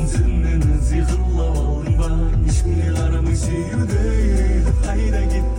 Сен мені сиқырлап алдың ба, ешкімге қарамай сүюдей, қайда кеттің?